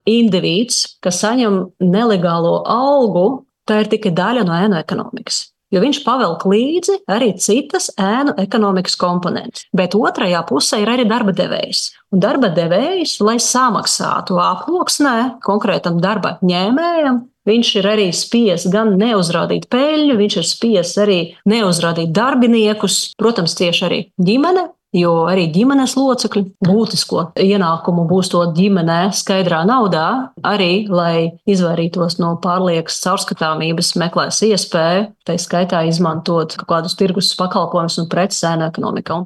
indivīds, kas saņem nelegālo algu, tā ir tikai daļa no ēnu ekonomikas. Jo viņš pavelk līdzi arī citas ēnu ekonomikas komponentes. Bet otrajā pusē ir arī darba devējs. Un darba devējs, lai samaksātu aploksnē konkrētam darba ņēmējam, viņš ir arī spiests gan neuzrādīt peļņu, viņš ir spiests arī neuzrādīt darbiniekus, protams, tieši arī ģimene. Jo arī ģimenes locekļi būtisko ienākumu būs to ģimenē skaidrā naudā, arī, lai izvairītos no pārliekas caurskatāmības, meklēs iespēju, tai skaitā izmantot kaut kādus tirgus pakalpojumus un preces ēnu ekonomikā.